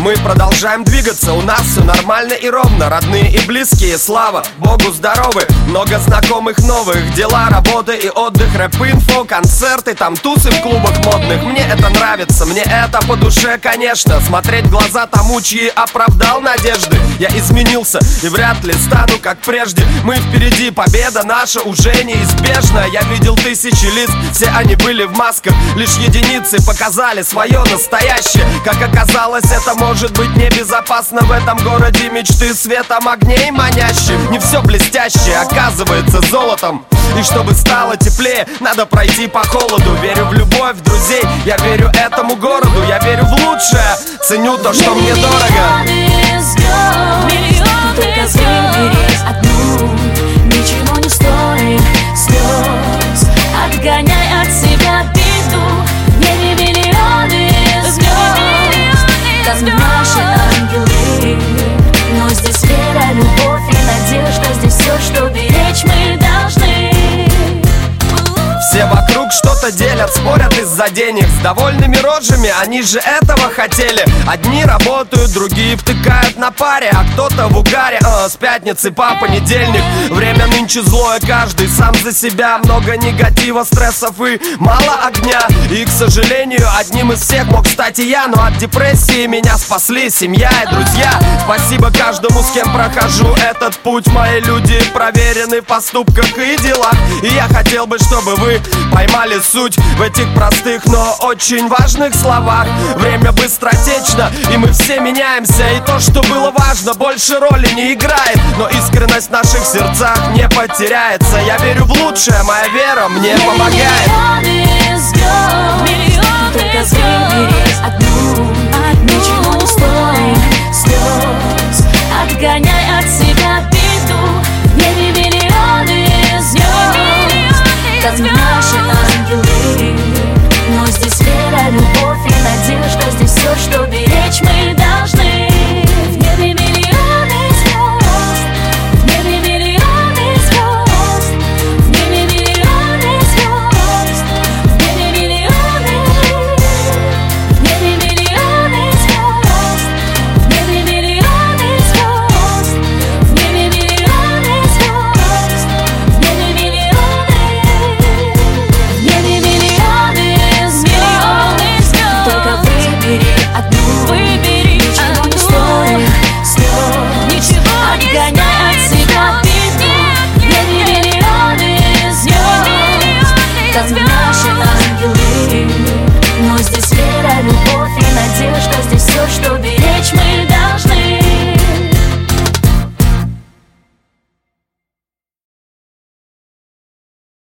мы продолжаем двигаться. У нас все нормально и ровно. Родные и близкие, слава Богу, здоровы. Много знакомых новых. Дела, работа и отдых. Рэп-инфо, концерты, там тусы в клубах модных. Мне это нравится, мне это по душе, конечно. Смотреть в глаза тому, чьи оправдал надежды. Я изменился и вряд ли стану как прежде. Мы впереди, победа наша уже неизбежна. Я видел тысячи лиц, все они были в масках. Лишь единицы показали свое настоящее. Как оказалось, это может быть небезопасно. В этом городе мечты светом огней манящих. Не все блестящее оказывается золотом. И чтобы стало теплее, надо пройти по холоду. Верю в любовь, в друзей, я верю этому городу. Я верю в лучшее, ценю то, что мне дорого. Только выбери одну, ничего не стоит слез. Отгоняй от себя беду. В небе миллионы звезд, там наши ангелы. Но здесь вера, любовь и надежда. Здесь все, что беречь мы должны. Все вокруг что-то делят, спорят из-за денег. С довольными рожами, они же этого хотели. Одни работают, другие втыкают на паре, а кто-то в угаре. С пятницы по понедельник. Время нынче злое, каждый сам за себя. Много негатива, стрессов и мало огня. И, к сожалению, одним из всех мог стать и я. Но от депрессии меня спасли семья и друзья. Спасибо каждому, с кем прохожу этот путь. Мои люди проверены в поступках и делах. И я хотел бы, чтобы вы поймали суть в этих простых, но очень важных словах. Время быстротечно, и мы все меняемся. И то, что было важно, больше роли не играет. Но искренность в наших сердцах не потеряется. Я верю в лучшее, моя вера мне помогает. Только выбери одну, ничего не стоит слез.